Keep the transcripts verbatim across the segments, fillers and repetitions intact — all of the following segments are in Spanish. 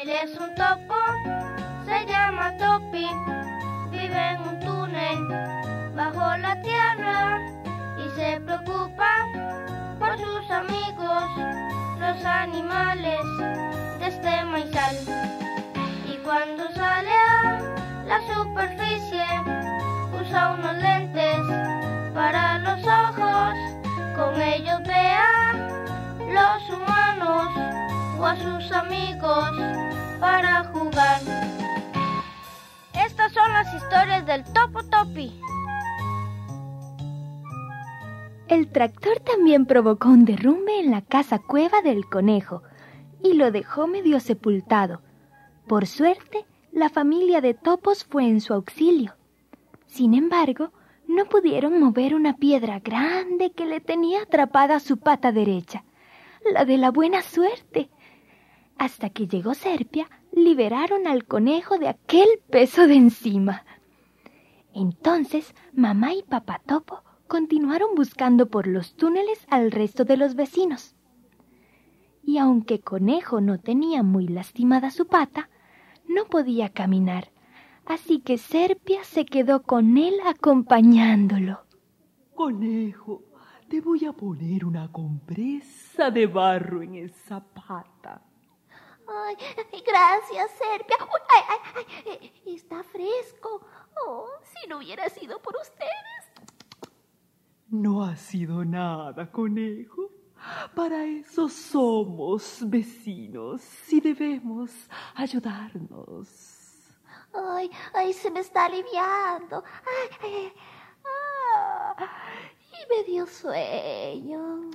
Él es un topo, se llama Topi, vive en un túnel bajo la tierra y se preocupa por sus amigos, los animales de este maizal. Y cuando sale a la superficie, usa unos lentes para los ojos, con ellos ve a los humanos o a sus amigos para jugar. Estas son las historias del Topo Topi. El tractor también provocó un derrumbe en la casa cueva del conejo y lo dejó medio sepultado. Por suerte, la familia de topos fue en su auxilio. Sin embargo, no pudieron mover una piedra grande que le tenía atrapada su pata derecha, la de la buena suerte. Hasta que llegó Serpia, liberaron al conejo de aquel peso de encima. Entonces, mamá y papá topo continuaron buscando por los túneles al resto de los vecinos. Y aunque Conejo no tenía muy lastimada su pata, no podía caminar, así que Serpia se quedó con él acompañándolo. Conejo, te voy a poner una compresa de barro en esa pata. Ay, gracias, Serpia. Uy, ay, ay, ay, está fresco. Oh, si no hubiera sido por ustedes. No ha sido nada, conejo. Para eso somos vecinos y debemos ayudarnos. Ay, ay, se me está aliviando. Ay, ay, ay, y me dio sueño.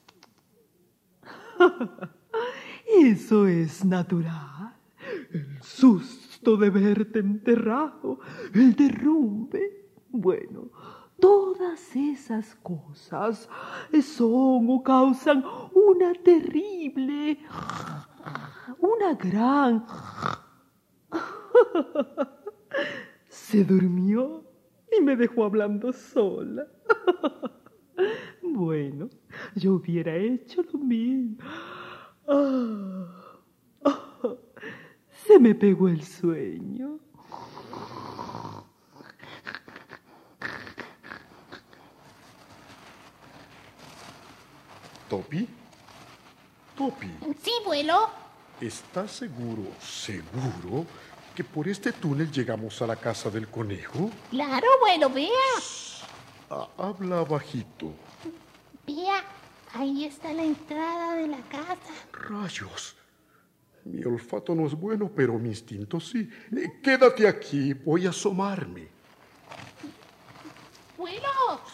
Eso es natural. El susto de verte enterrado, el derrumbe. Bueno, todas esas cosas son o causan una terrible, una gran... Se durmió y me dejó hablando sola. Bueno, yo hubiera hecho lo mismo. Ah, ah, se me pegó el sueño. ¿Topi? ¿Topi? Sí, abuelo. ¿Estás seguro, seguro, que por este túnel llegamos a la casa del conejo? Claro, abuelo, vea. Ah, habla bajito. Vea, ahí está la entrada de la casa. ¡Rayos! Mi olfato no es bueno, pero mi instinto sí. Eh, quédate aquí, voy a asomarme. ¡Abuelo!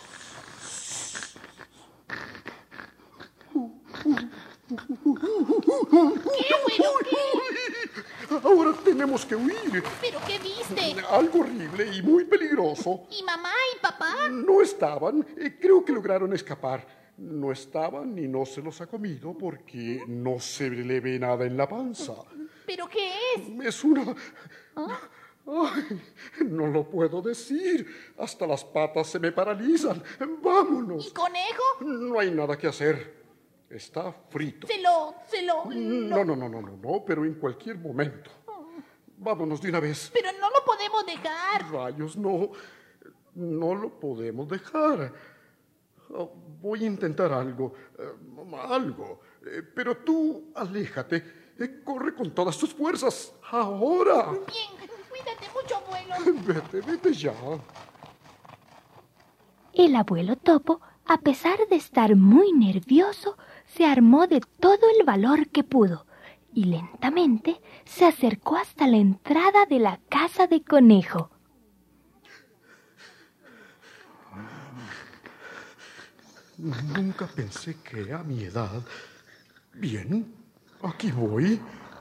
¿Qué, abuelo? ¿Qué? Ahora tenemos que huir. ¿Pero qué viste? Algo horrible y muy peligroso. ¿Y mamá y papá? No estaban. Eh, creo que lograron escapar. No estaban y no se los ha comido porque no se le ve nada en la panza. ¿Pero qué es? Es una... ¿Ah? Ay, no lo puedo decir. Hasta las patas se me paralizan. Vámonos. ¿Y conejo? No hay nada que hacer. Está frito. Se lo, se lo... No, no, no, no, no, no, pero en cualquier momento. Vámonos de una vez. Pero no lo podemos dejar. Rayos, no. No lo podemos dejar. Oh, voy a intentar algo. Uh, algo. Eh, pero tú, aléjate. Eh, corre con todas tus fuerzas. Ahora. Bien, cuídate mucho, abuelo. Vete, vete ya. El abuelo topo, a pesar de estar muy nervioso, se armó de todo el valor que pudo y lentamente se acercó hasta la entrada de la casa de Conejo. Nunca pensé que a mi edad... Bien, aquí voy.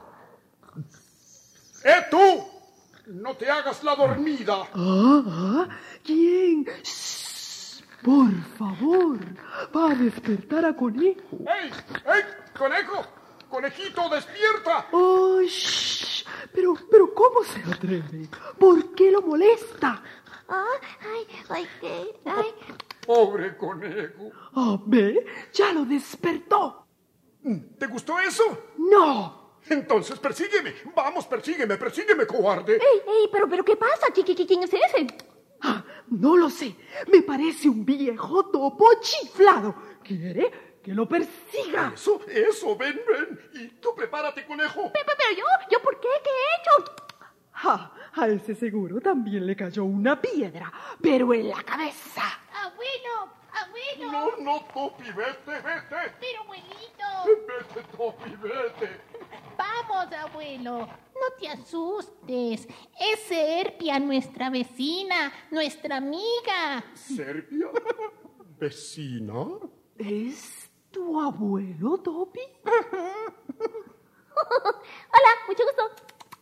¡Eh, tú! ¡No te hagas la dormida! Ah, ¿quién? Shh, por favor, va a despertar a Conejo. ¡Ey! ¡Ey! ¡Conejo! ¡Conejito, despierta! Oh, shh, pero, pero ¿cómo se atreve? ¿Por qué lo molesta? Ah, ay, ay, qué, ay. Pobre conejo. Ah, ¿ve? Ya lo despertó. ¿Te gustó eso? No. Entonces persígueme. Vamos, persígueme, persígueme, cobarde. ¡Ey, ey! ¿Pero, pero qué pasa? ¿Qui- qui- ¿Quién es ese? Ah, no lo sé. Me parece un viejo topo chiflado. ¿Quiere que lo persiga? Eso, eso, ven, ven. Y tú prepárate, conejo. Pero, pero yo, ¿yo por qué? ¿Qué he hecho? Ah, a ese seguro también le cayó una piedra, pero en la cabeza. Abuelo, abuelo. No, no, Topi, vete, vete. Pero abuelito. Vete, Topi, vete. Vamos, abuelo. No te asustes. Es Serpia, nuestra vecina, nuestra amiga. ¿Serbia? ¿Vecina? ¿Es tu abuelo, Topi? Hola, mucho gusto.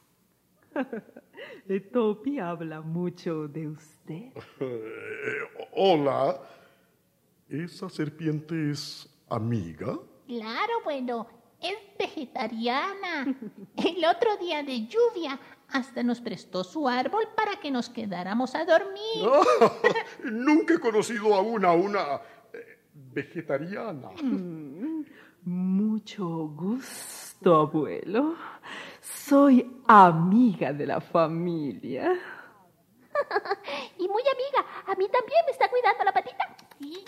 Eh, Topi habla mucho de usted. Eh, hola. ¿Esa serpiente es amiga? Claro, abuelo. Es vegetariana. El otro día de lluvia hasta nos prestó su árbol para que nos quedáramos a dormir. Ah, nunca he conocido a una, una eh, vegetariana. Mm, mucho gusto, abuelo. Soy amiga de la familia. Y muy amiga, a mí también me está cuidando la patita. Sí.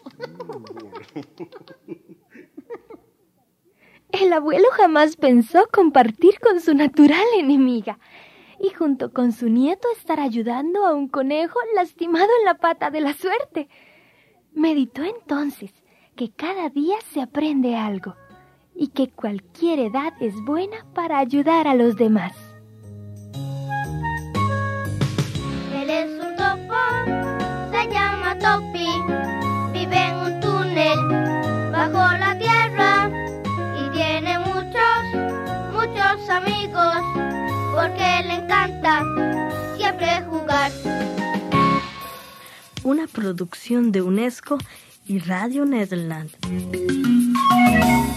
El abuelo jamás pensó compartir con su natural enemiga y junto con su nieto estar ayudando a un conejo lastimado en la pata de la suerte. Meditó entonces que cada día se aprende algo y que cualquier edad es buena para ayudar a los demás. Él es un topo, se llama Topi, vive en un túnel bajo la tierra y tiene muchos, muchos amigos, porque le encanta siempre jugar. Una producción de UNESCO y Radio Nederland.